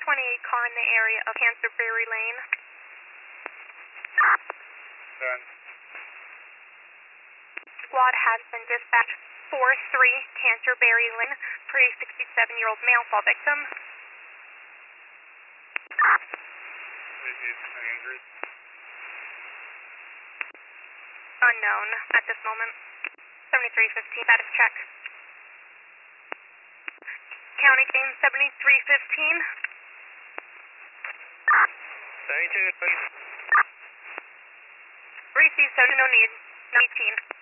car in the area of Canterbury Lane. Done. Squad has been dispatched 4-3 Canterbury Lane for a 67-year-old male fall victim. Injured? Unknown at this moment. 7315, status check. County team 7315. 72. Received, so no need. 19.